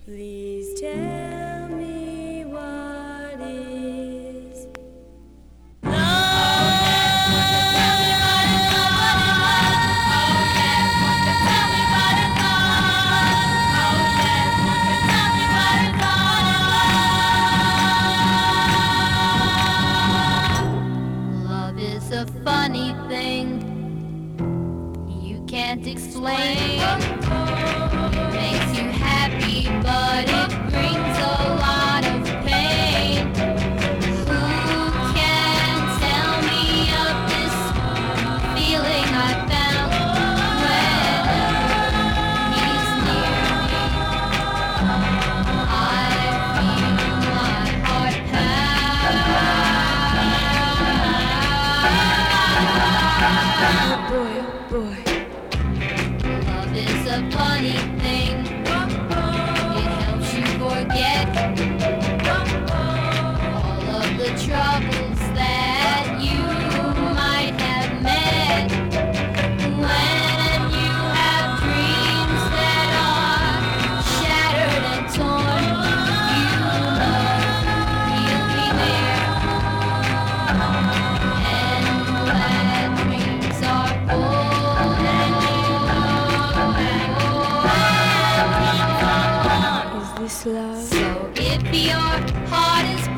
Please tell me what is love is a funny thing you can't explain. It makes you happy, but it brings a lot of pain. Who can tell me of this feeling I found whenever he's near me? I feel my heart pound. boy, boy. Love is a funny thing. It helps you forget all of the troubles that you might have met. When you have dreams that are shattered and torn, you know he'll be there. And glad dreams are full and Is this love? so if your heart is